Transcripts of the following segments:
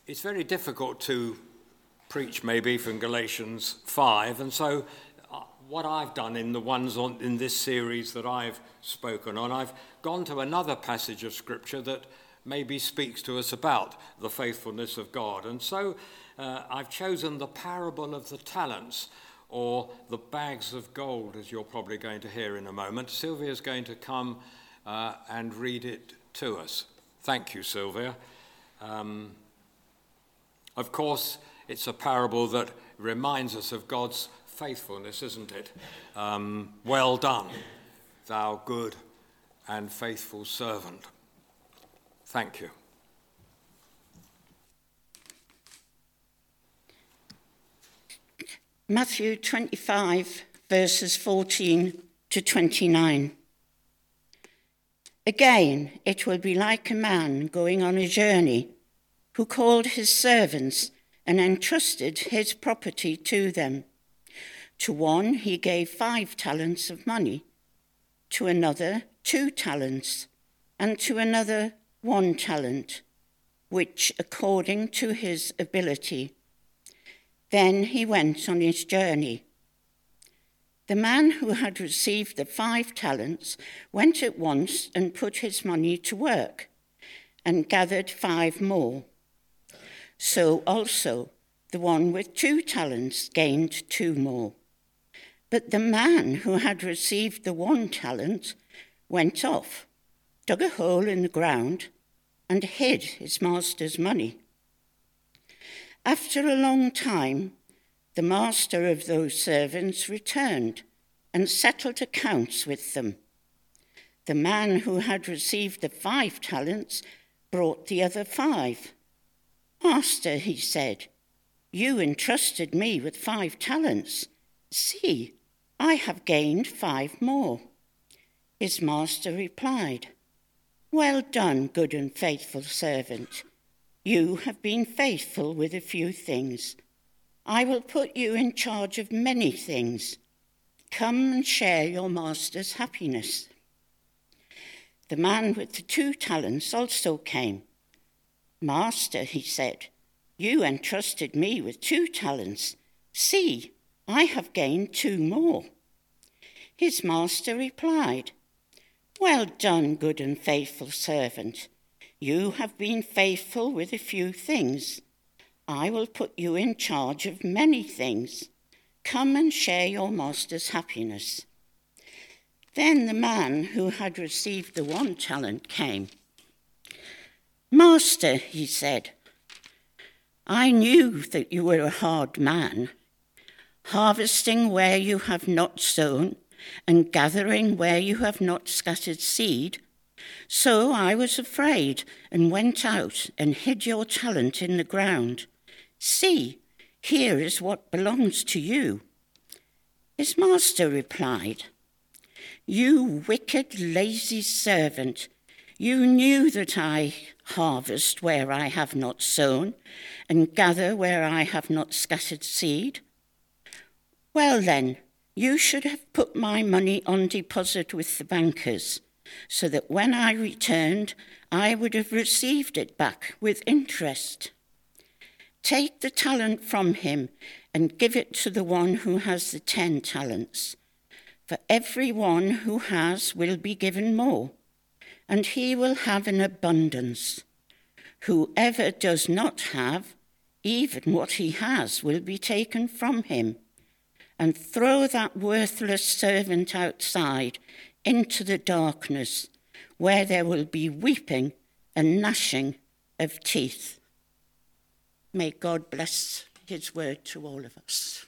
it's very difficult to preach maybe from Galatians 5, and so what I've done in the ones in this series that I've spoken on, I've gone to another passage of Scripture that maybe speaks to us about the faithfulness of God. And so I've chosen the parable of the talents, or the bags of gold, as you're probably going to hear in a moment. Sylvia's going to come and read it to us. Thank you, Sylvia. Of course, it's a parable that reminds us of God's faithfulness, isn't it? Well done, thou good and faithful servant. Thank you. Matthew 25, verses 14 to 29. Again, it will be like a man going on a journey, who called his servants and entrusted his property to them. To one he gave 5 talents of money, to another 2 talents, and to another 1 talent, which according to his ability. Then he went on his journey. The man who had received the 5 talents went at once and put his money to work, and gathered 5 more. So also the one with 2 talents gained 2 more. But the man who had received the 1 talent went off, dug a hole in the ground, and hid his master's money. After a long time, the master of those servants returned and settled accounts with them. The man who had received the 5 talents brought the other 5. Master, he said, you entrusted me with 5 talents. See, I have gained 5 more. His master replied, well done, good and faithful servant. You have been faithful with a few things. I will put you in charge of many things. Come and share your master's happiness. The man with the 2 talents also came. Master, he said, you entrusted me with 2 talents. See, I have gained 2 more. His master replied, well done, good and faithful servant. You have been faithful with a few things. I will put you in charge of many things. Come and share your master's happiness. Then the man who had received the 1 talent came. Master, he said, I knew that you were a hard man, harvesting where you have not sown and gathering where you have not scattered seed. So I was afraid and went out and hid your talent in the ground. See, here is what belongs to you. His master replied, you wicked, lazy servant, you knew that I harvest where I have not sown and gather where I have not scattered seed. Well then, you should have put my money on deposit with the bankers, so that when I returned, I would have received it back with interest. Take the talent from him and give it to the one who has the 10 talents. For everyone who has will be given more, and he will have an abundance. Whoever does not have, even what he has will be taken from him. And throw that worthless servant outside into the darkness, where there will be weeping and gnashing of teeth. May God bless his word to all of us.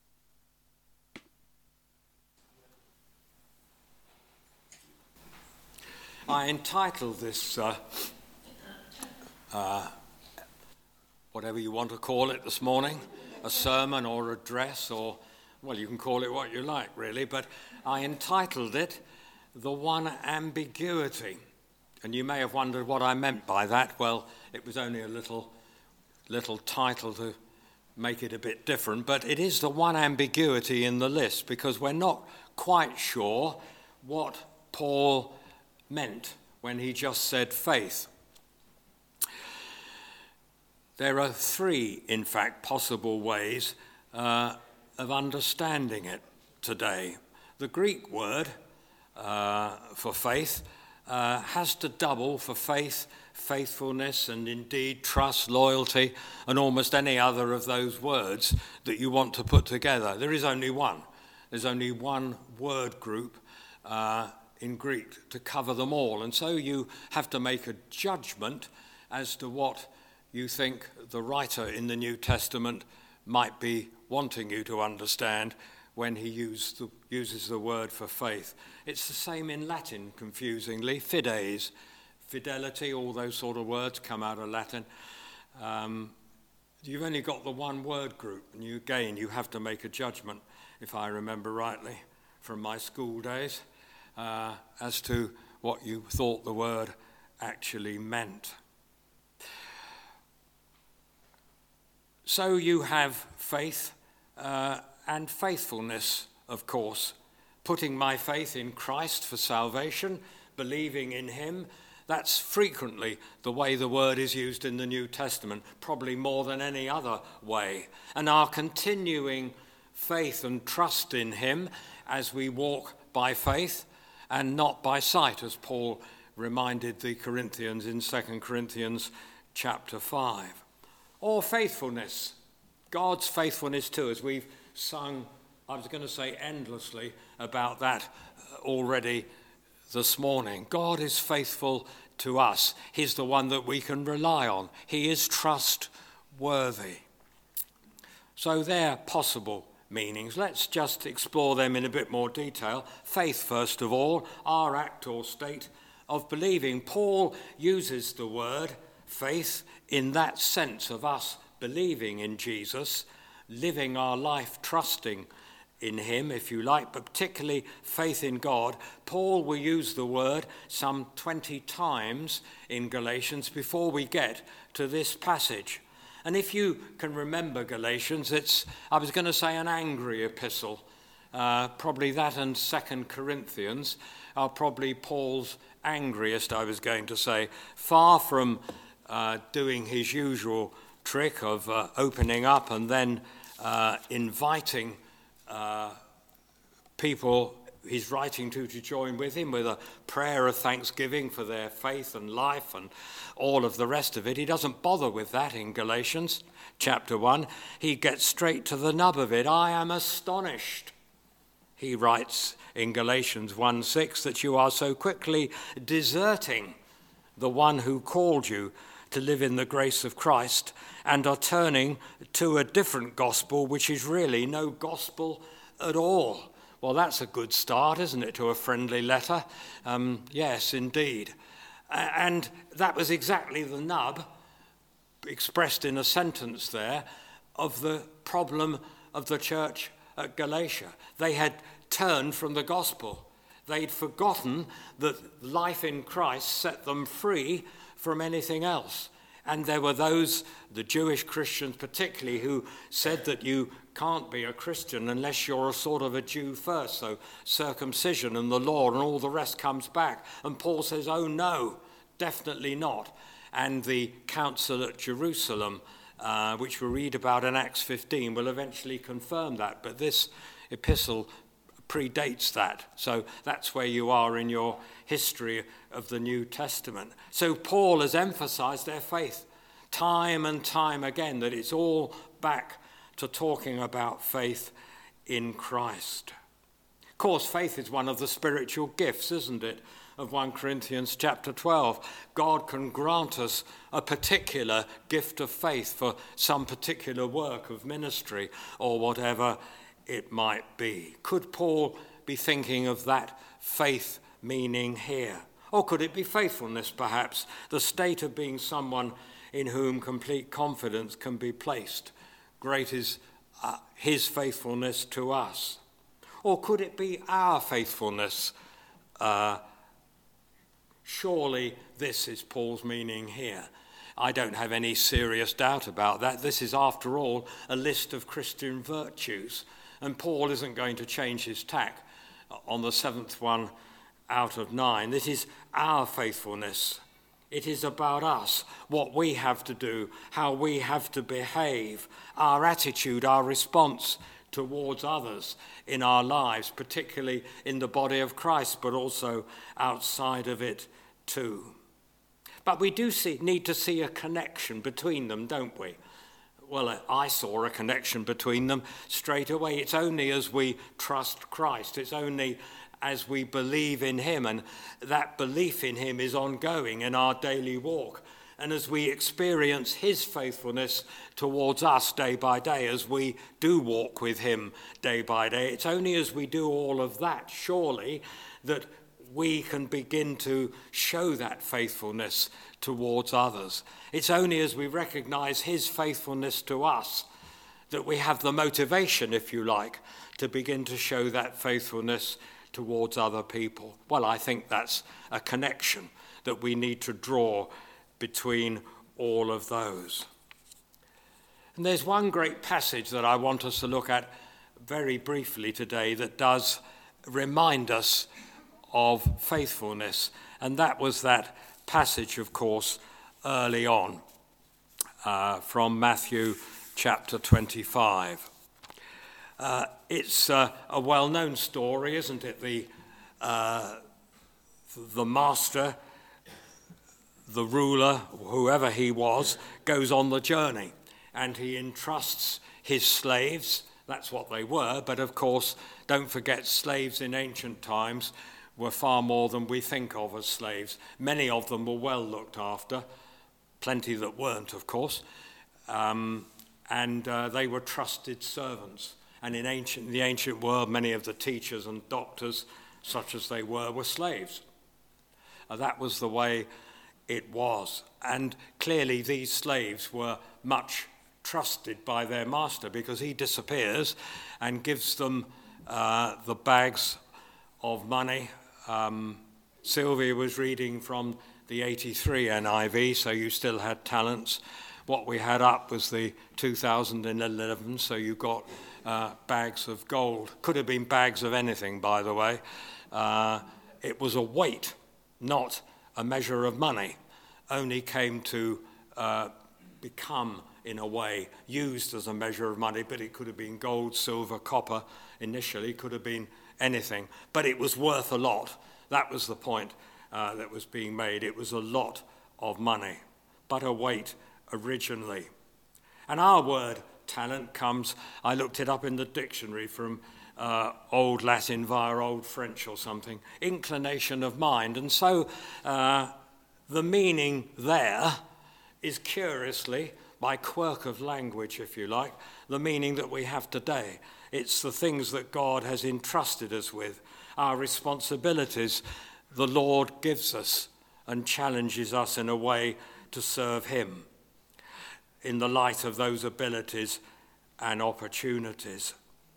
I entitled this, whatever you want to call it this morning, a sermon or address, or, well, you can call it what you like, really, but I entitled it, The One Ambiguity. And you may have wondered what I meant by that. Well, it was only a little title to make it a bit different, but it is the one ambiguity in the list, because we're not quite sure what Paul meant when he just said faith. There are three, in fact, possible ways of understanding it today. The Greek word for faith has to double for faith, faithfulness, and indeed trust, loyalty, and almost any other of those words that you want to put together. There is only one. There's only one word group in Greek to cover them all. And so you have to make a judgment as to what you think the writer in the New Testament might be wanting you to understand when he uses the word for faith. It's the same in Latin, confusingly. Fides, fidelity, all those sort of words come out of Latin. You've only got the one word group, and you have to make a judgment, if I remember rightly, from my school days, as to what you thought the word actually meant. So you have faith and faithfulness, of course. Putting my faith in Christ for salvation, believing in him, that's frequently the way the word is used in the New Testament, probably more than any other way. And our continuing faith and trust in him as we walk by faith and not by sight, as Paul reminded the Corinthians in 2 Corinthians chapter 5. Or faithfulness, God's faithfulness to us. We've sung, I was going to say endlessly, about that already this morning. God is faithful to us. He's the one that we can rely on. He is trustworthy. So they're possible meanings. Let's just explore them in a bit more detail. Faith, first of all, our act or state of believing. Paul uses the word faith in that sense of us believing in Jesus, living our life trusting in him, if you like, but particularly faith in God. Paul will use the word some 20 times in Galatians before we get to this passage. And if you can remember Galatians, it's, I was going to say, an angry epistle. Probably that and 2 Corinthians are probably Paul's angriest, I was going to say. Far from doing his usual trick of opening up and then inviting people he's writing to join with him with a prayer of thanksgiving for their faith and life and all of the rest of it. He doesn't bother with that in Galatians chapter 1. He gets straight to the nub of it. I am astonished, he writes in Galatians 1:6, that you are so quickly deserting the one who called you to live in the grace of Christ and are turning to a different gospel, which is really no gospel at all. Well, that's a good start, isn't it, to a friendly letter? Yes, indeed. And that was exactly the nub, expressed in a sentence there, of the problem of the church at Galatia. They had turned from the gospel. They'd forgotten that life in Christ set them free from anything else. And there were those, the Jewish Christians particularly, who said that you can't be a Christian unless you're a sort of a Jew first. So circumcision and the law and all the rest comes back. And Paul says, oh no, definitely not. And the council at Jerusalem, which we read about in Acts 15, will eventually confirm that. But this epistle predates that. So that's where you are in your history of the New Testament. So Paul has emphasized their faith time and time again, that it's all back to talking about faith in Christ. Of course, faith is one of the spiritual gifts, isn't it, of 1 Corinthians chapter 12. God can grant us a particular gift of faith for some particular work of ministry or whatever it might be. Could Paul be thinking of that faith meaning here? Or could it be faithfulness, perhaps, the state of being someone in whom complete confidence can be placed? Great is his faithfulness to us. Or could it be our faithfulness? Surely this is Paul's meaning here. I don't have any serious doubt about that. This is, after all, a list of Christian virtues. And Paul isn't going to change his tack on the seventh one out of 9. This is our faithfulness. It is about us, what we have to do, how we have to behave, our attitude, our response towards others in our lives, particularly in the body of Christ, but also outside of it too. But we do need to see a connection between them, don't we? Well, I saw a connection between them straight away. It's only as we trust Christ. It's only as we believe in him, and that belief in him is ongoing in our daily walk. And as we experience his faithfulness towards us day by day, as we do walk with him day by day, it's only as we do all of that, surely, that we can begin to show that faithfulness towards others. It's only as we recognize his faithfulness to us that we have the motivation, if you like, to begin to show that faithfulness towards other people. Well, I think that's a connection that we need to draw between all of those. And there's one great passage that I want us to look at very briefly today that does remind us of faithfulness, and that was that passage, of course, early on from Matthew chapter 25. It's a well-known story, isn't it? The master, the ruler, whoever he was, goes on the journey, and he entrusts his slaves. That's what they were, but of course, don't forget, slaves in ancient times were far more than we think of as slaves. Many of them were well looked after, plenty that weren't, of course, and they were trusted servants. And in the ancient world, many of the teachers and doctors, such as they were slaves. That was the way it was. And clearly these slaves were much trusted by their master, because he disappears and gives them the bags of money. Sylvia was reading from the 83 NIV, so you still had talents. What we had up was the 2011, so you got bags of gold. Could have been bags of anything, by the way. It was a weight, not a measure of money. Only came to become, in a way, used as a measure of money, but it could have been gold, silver, copper initially, could have been anything. But it was worth a lot. That was the point that was being made. It was a lot of money, but a weight originally. And our word talent comes, I looked it up in the dictionary, from Old Latin via Old French or something, inclination of mind. And so the meaning there is, curiously, by quirk of language, if you like, the meaning that we have today. It's the things that God has entrusted us with, our responsibilities the Lord gives us and challenges us in a way to serve him in the light of those abilities and opportunities.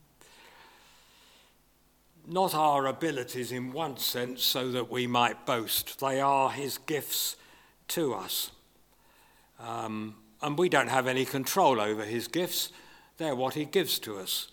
Not our abilities in one sense so that we might boast. They are his gifts to us. And we don't have any control over his gifts. They're what he gives to us.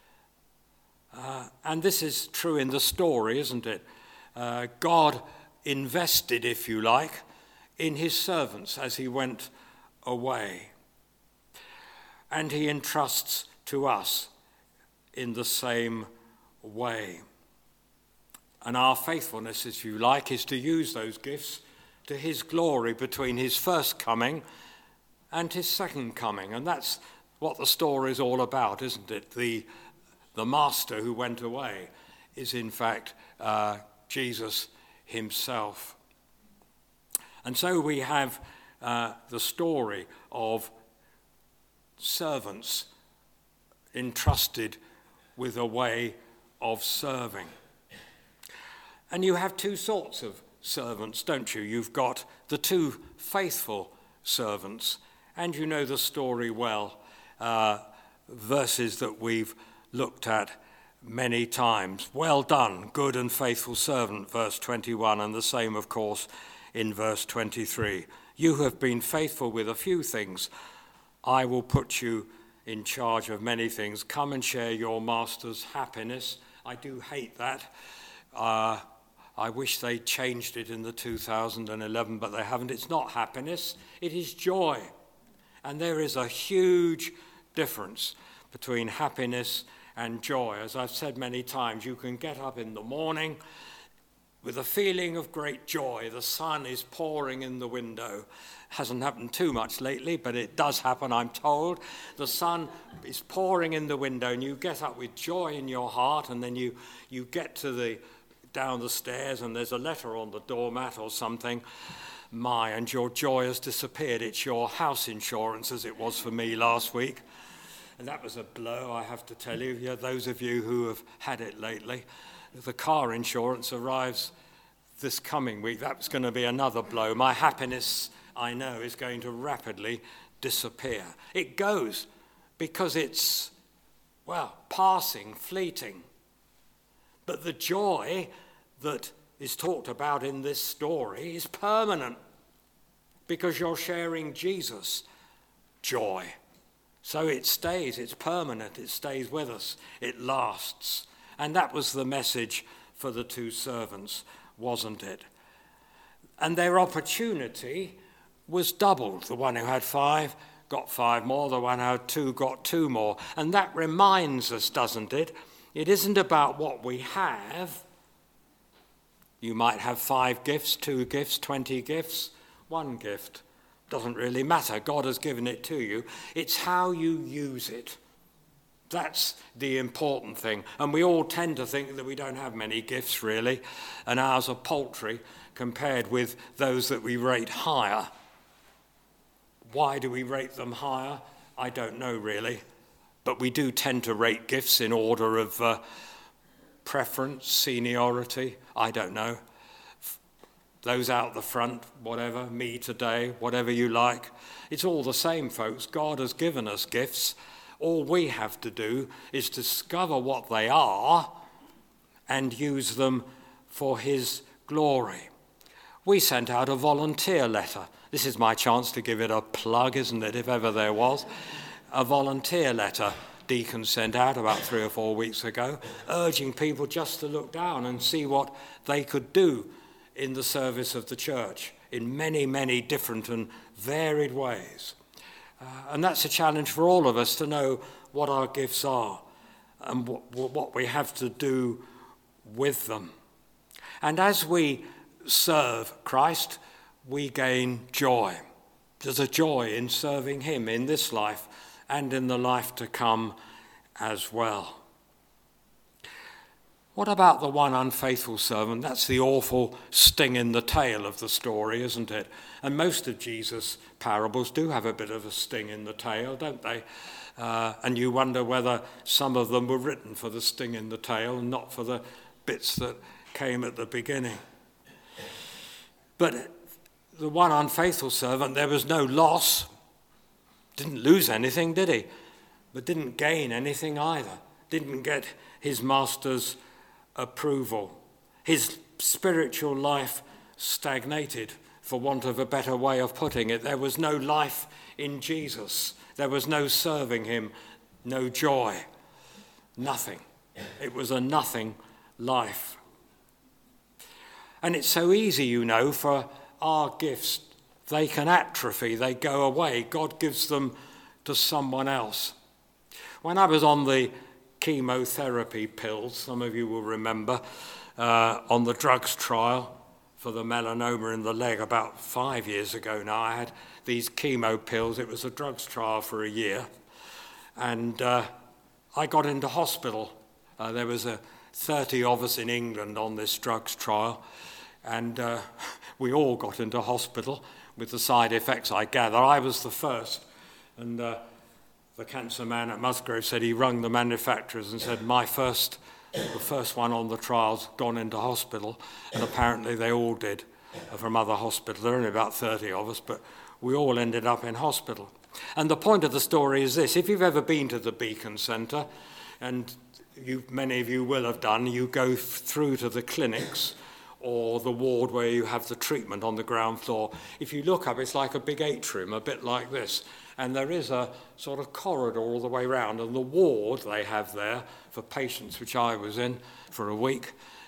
And this is true in the story, isn't it? God invested, if you like, in his servants as he went away. And he entrusts to us in the same way. And our faithfulness, if you like, is to use those gifts to his glory between his first coming and his second coming. And that's what the story is all about, isn't it? The master who went away is in fact Jesus himself. And so we have the story of servants entrusted with a way of serving. And you have two sorts of servants, don't you? You've got the two faithful servants, and you know the story well, verses that we've looked at many times. Well done, good and faithful servant, verse 21, and the same, of course, in verse 23. You have been faithful with a few things. I will put you in charge of many things. Come and share your master's happiness. I do hate that. I wish they changed it in the 2011, but they haven't. It's not happiness, it is joy. And there is a huge difference between happiness and joy. As I've said many times, you can get up in the morning with a feeling of great joy. The sun is pouring in the window. Hasn't happened too much lately, but it does happen, I'm told. The sun is pouring in the window, and you get up with joy in your heart, and then you get down the stairs, and there's a letter on the doormat or something. And your joy has disappeared. It's your house insurance, as it was for me last week. And that was a blow, I have to tell you. Yeah, those of you who have had it lately. The car insurance arrives this coming week. That's going to be another blow. My happiness, I know, is going to rapidly disappear. It goes because it's, passing, fleeting. But the joy that is talked about in this story is permanent because you're sharing Jesus' joy. So it stays, it's permanent, it stays with us, it lasts. And that was the message for the two servants, wasn't it? And their opportunity was doubled. The one who had 5 got 5 more, the one who had 2 got 2 more. And that reminds us, doesn't it? It isn't about what we have. You might have 5 gifts, 2 gifts, 20 gifts, 1 gift. Doesn't really matter. God has given it to you. It's how you use it. That's the important thing. And we all tend to think that we don't have many gifts, really, and ours are paltry compared with those that we rate higher. Why do we rate them higher? I don't know, really. But we do tend to rate gifts in order of preference, seniority. I don't know. Those out the front, whatever, me today, whatever you like. It's all the same, folks. God has given us gifts. All we have to do is discover what they are and use them for his glory. We sent out a volunteer letter. This is my chance to give it a plug, isn't it, if ever there was. A volunteer letter Deacon sent out about 3 or 4 weeks ago, urging people just to look down and see what they could do in the service of the church in many, many different and varied ways. And that's a challenge for all of us to know what our gifts are and what we have to do with them. And as we serve Christ, we gain joy. There's a joy in serving him in this life and in the life to come as well. What about the one unfaithful servant? That's the awful sting in the tail of the story, isn't it? And most of Jesus' parables do have a bit of a sting in the tail, don't they? And you wonder whether some of them were written for the sting in the tail and not for the bits that came at the beginning. But the one unfaithful servant, there was no loss. Didn't lose anything, did he? But didn't gain anything either. Didn't get his master's approval. His spiritual life stagnated, for want of a better way of putting it. There was no life in Jesus. There was no serving him, no joy, nothing. It was a nothing life. And it's so easy, you know, for our gifts. They can atrophy, they go away. God gives them to someone else. When I was on the chemotherapy pills, some of you will remember, on the drugs trial for the melanoma in the leg about 5 years ago now. I had these chemo pills. It was a drugs trial for a year. And I got into hospital. There was 30 of us in England on this drugs trial. And we all got into hospital with the side effects, I gather. I was the first. And the cancer man at Musgrave said he rung the manufacturers and said, the first one on the trial's gone into hospital. And apparently they all did from other hospitals. There were only about 30 of us, but we all ended up in hospital. And the point of the story is this. If you've ever been to the Beacon Centre, and many of you will have done, you go through to the clinics or the ward where you have the treatment on the ground floor. If you look up, it's like a big atrium, a bit like this. And there is a sort of corridor all the way round. And the ward they have there for patients, which I was in for a week,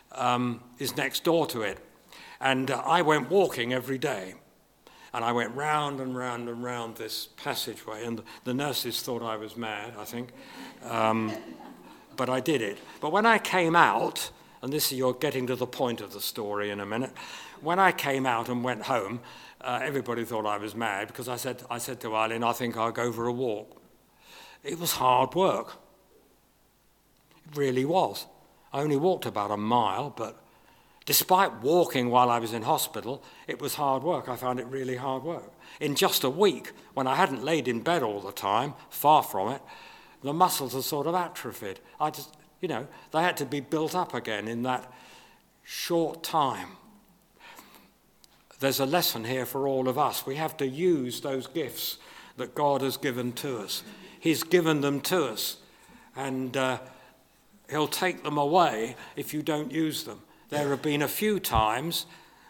is next door to it. And I went walking every day. And I went round and round and round this passageway. And the nurses thought I was mad, I think. But I did it. But when I came out, and you're getting to the point of the story in a minute. When I came out and went home, everybody thought I was mad because I said to Eileen, I think I'll go for a walk. It was hard work. It really was. I only walked about a mile, but despite walking while I was in hospital, it was hard work. I found it really hard work. In just a week, when I hadn't laid in bed all the time, far from it, the muscles had sort of atrophied. They had to be built up again in that short time. There's a lesson here for all of us. We have to use those gifts that God has given to us. He's given them to us, and he'll take them away if you don't use them. There have been a few times,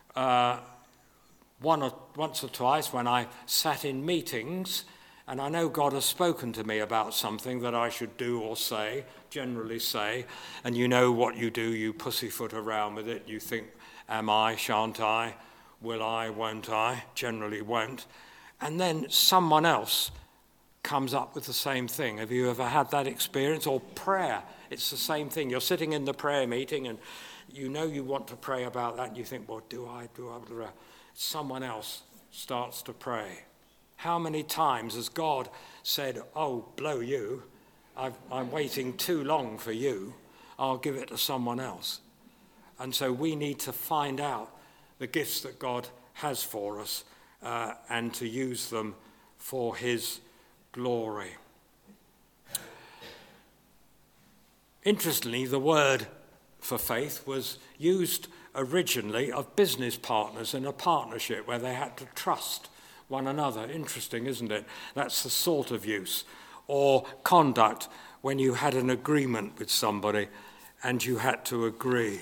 once or twice, when I sat in meetings, and I know God has spoken to me about something that I should do or say, generally say, and you know what you do, you pussyfoot around with it, you think, am I, shan't I, will I, won't I, generally won't, and then someone else comes up with the same thing. Have you ever had that experience? Or prayer, it's the same thing. You're sitting in the prayer meeting and you know you want to pray about that, and you think, well, do I? Someone else starts to pray. How many times has God said, oh, blow you, I'm waiting too long for you, I'll give it to someone else. And so we need to find out the gifts that God has for us and to use them for his glory. Interestingly, the word for faith was used originally of business partners in a partnership where they had to trust one another. Interesting, isn't it? That's the sort of use. Or conduct, when you had an agreement with somebody and you had to agree.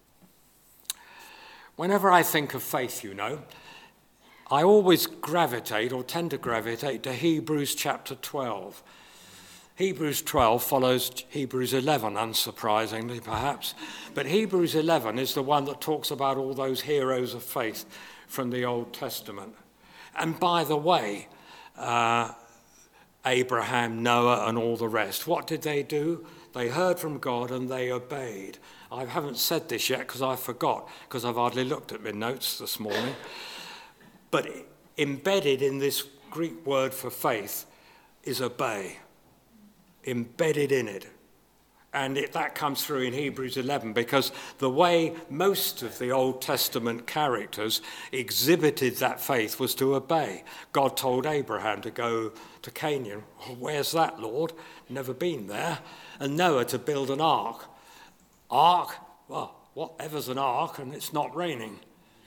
Whenever I think of faith, I always tend to gravitate to Hebrews chapter 12. Hebrews 12 follows Hebrews 11, unsurprisingly perhaps. But Hebrews 11 is the one that talks about all those heroes of faith from the Old Testament. And by the way, Abraham, Noah, and all the rest, what did they do? They heard from God and they obeyed. I haven't said this yet because I forgot, because I've hardly looked at my notes this morning. But embedded in this Greek word for faith is obey. Embedded in it. And that comes through in Hebrews 11, because the way most of the Old Testament characters exhibited that faith was to obey. God told Abraham to go to Canaan. Oh, where's that, Lord? Never been there. And Noah to build an ark. Ark? Well, whatever's an ark, and it's not raining.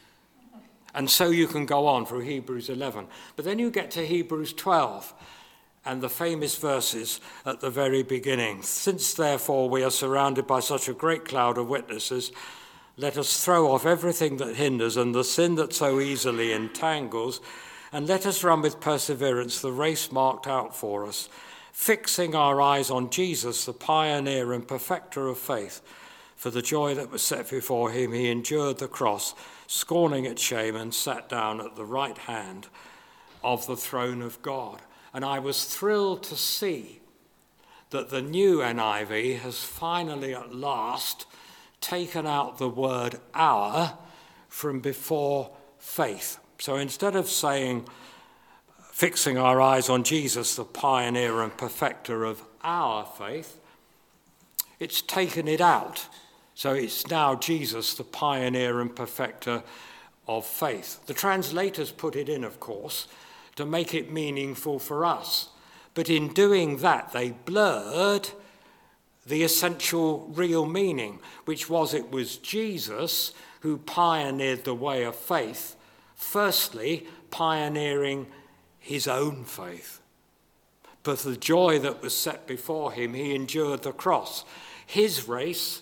And so you can go on through Hebrews 11. But then you get to Hebrews 12. And the famous verses at the very beginning. Since, therefore, we are surrounded by such a great cloud of witnesses, let us throw off everything that hinders and the sin that so easily entangles, and let us run with perseverance the race marked out for us, fixing our eyes on Jesus, the pioneer and perfecter of faith. For the joy that was set before him, he endured the cross, scorning its shame, and sat down at the right hand of the throne of God. And I was thrilled to see that the new NIV has finally at last taken out the word our from before faith. So instead of saying, fixing our eyes on Jesus, the pioneer and perfecter of our faith, it's taken it out. So it's now Jesus, the pioneer and perfecter of faith. The translators put it in, of course, to make it meaningful for us. But in doing that, they blurred the essential real meaning, which was it was Jesus who pioneered the way of faith, firstly pioneering his own faith. But the joy that was set before him, he endured the cross. His race,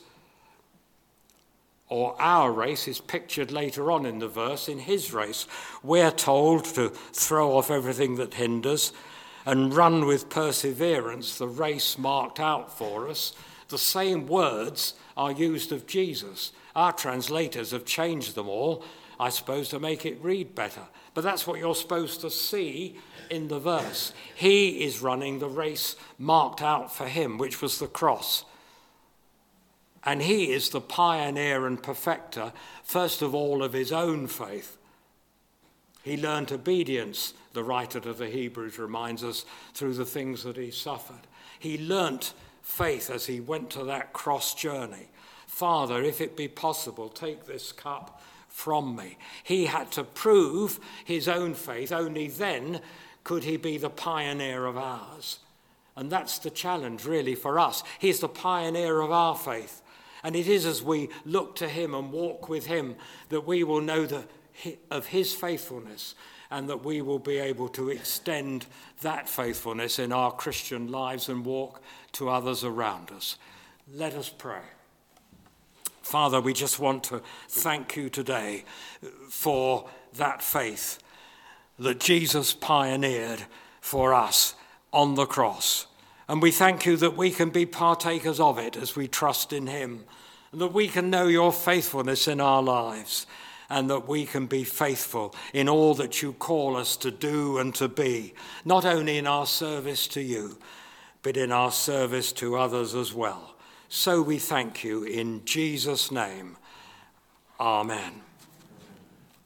or our race, is pictured later on in the verse. In his race, we're told to throw off everything that hinders and run with perseverance the race marked out for us, the same words are used of Jesus. Our translators have changed them all, I suppose, to make it read better. But that's what you're supposed to see in the verse. He is running the race marked out for him, which was the cross. And he is the pioneer and perfecter, first of all, of his own faith. He learnt obedience, the writer to the Hebrews reminds us, through the things that he suffered. He learnt faith as he went to that cross journey. Father, if it be possible, take this cup from me. He had to prove his own faith. Only then could he be the pioneer of ours. And that's the challenge really for us. He's the pioneer of our faith. And it is as we look to him and walk with him that we will know of his faithfulness, and that we will be able to extend that faithfulness in our Christian lives and walk to others around us. Let us pray. Father, we just want to thank you today for that faith that Jesus pioneered for us on the cross. And we thank you that we can be partakers of it as we trust in him, and that we can know your faithfulness in our lives, and that we can be faithful in all that you call us to do and to be, not only in our service to you, but in our service to others as well. So we thank you in Jesus' name. Amen.